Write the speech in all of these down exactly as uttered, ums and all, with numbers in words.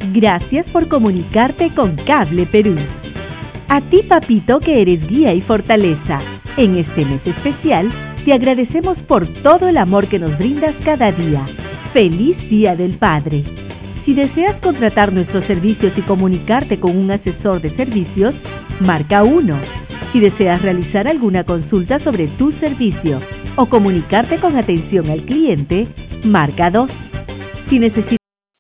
Gracias por comunicarte con Cable Perú. A ti, papito, que eres guía y fortaleza. En este mes especial, te agradecemos por todo el amor que nos brindas cada día. ¡Feliz Día del Padre! Si deseas contratar nuestros servicios y comunicarte con un asesor de servicios, marca uno. Si deseas realizar alguna consulta sobre tu servicio o comunicarte con atención al cliente, marca dos. Si necesitas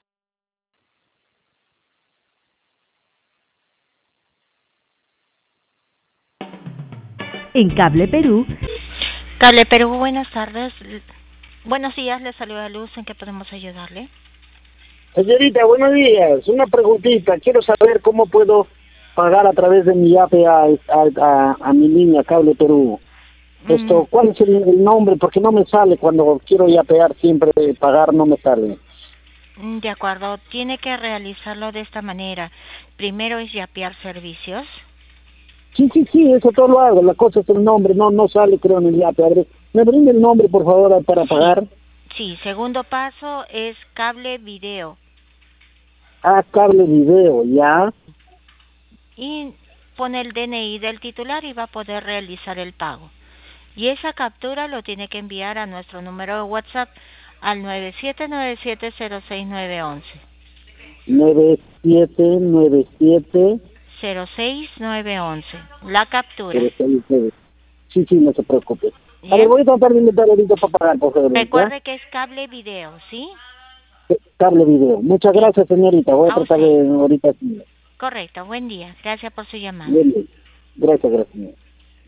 en Cable Perú. Cable Perú, buenas tardes. Buenos días, le saluda Luz. ¿En qué podemos ayudarle? Señorita, buenos días. Una preguntita. Quiero saber cómo puedo pagar a través de mi yape a, a, a, a mi línea Cable Perú. Esto, ¿cuál es el, el nombre? Porque no me sale cuando quiero yapear, siempre pagar no me sale. De acuerdo, tiene que realizarlo de esta manera. Primero es yapear servicios. Sí, sí, sí, eso todo lo hago. La cosa es el nombre, no no sale creo en el yape. A ver, ¿me brinda el nombre, por favor, para pagar? Sí, segundo paso es cable video. Ah, Cable Video, ya. Y pone el D N I del titular y va a poder realizar el pago. Y esa captura lo tiene que enviar a nuestro número de WhatsApp al nueve siete nueve siete cero seis nueve uno uno. nueve siete nueve siete cero seis nueve uno uno. La captura. Sí, sí, no se preocupe. Bien. A ver, voy a tratar de inventar ahorita para pagar, por favor. Recuerde ¿ya? que es cable video, ¿sí? Cable Video. Muchas gracias, señorita. Voy a A tratar usted. de ahorita. Correcto, buen día. Gracias por su llamada. Bien, bien. Gracias, gracias.